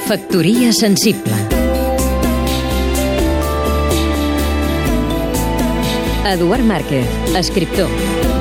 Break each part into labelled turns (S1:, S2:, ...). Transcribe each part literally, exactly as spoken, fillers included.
S1: Factoria sensible. Eduard Márquez, escriptor.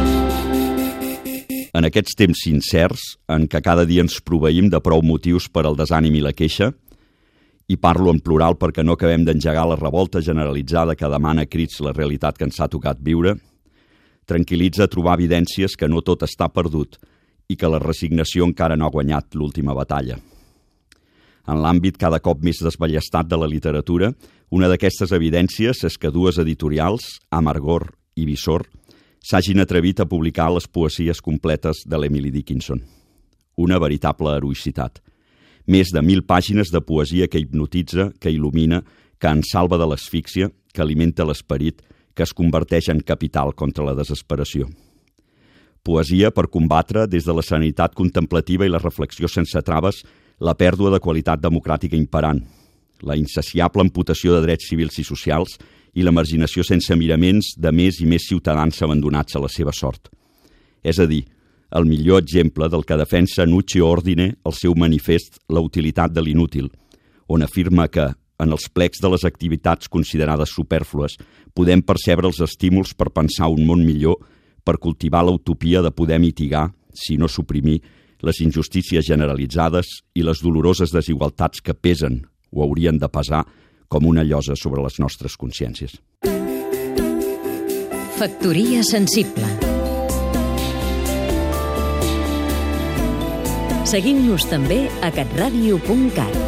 S2: En aquests temps incerts, en què cada dia ens proveïm de prou motius per al desànim i la queixa, i parlo en plural perquè no acabem d'engegar la revolta generalitzada que demana a crits la realitat que ens ha tocat viure, tranquil·litza trobar evidències que no tot està perdut i que la resignació encara no ha guanyat l'última batalla. En l'àmbit cada cop més desballestat de la literatura, una d'aquestes evidències és que dues editorials, Amargor i Visor, s'hagin atrevit a publicar les poesies completes de l'Emily Dickinson. Una veritable heroïcitat. Més de mil pàgines de poesia que hipnotitza, que il·lumina, que ens salva de l'asfíxia, que alimenta l'esperit, que es converteix en capital contra la desesperació. Poesia per combatre des de la serenitat contemplativa i la reflexió sense traves la pèrdua de qualitat democràtica imperant, la insaciable amputació de drets civils i socials i la marginació sense miraments de més i més ciutadans abandonats a la seva sort. És a dir, el millor exemple del que defensa Nuccio Ordine al seu manifest La utilitat de l'inútil, on afirma que, en els plecs de les activitats considerades supèrflues, podem percebre els estímuls per pensar un món millor, per cultivar la utopia de poder mitigar, si no suprimir, les injustícies generalitzades i les doloroses desigualtats que pesen o haurien de pesar com una llosa sobre les nostres consciències.
S1: Factoria sensible. Seguim-nos també a catradio punt cat.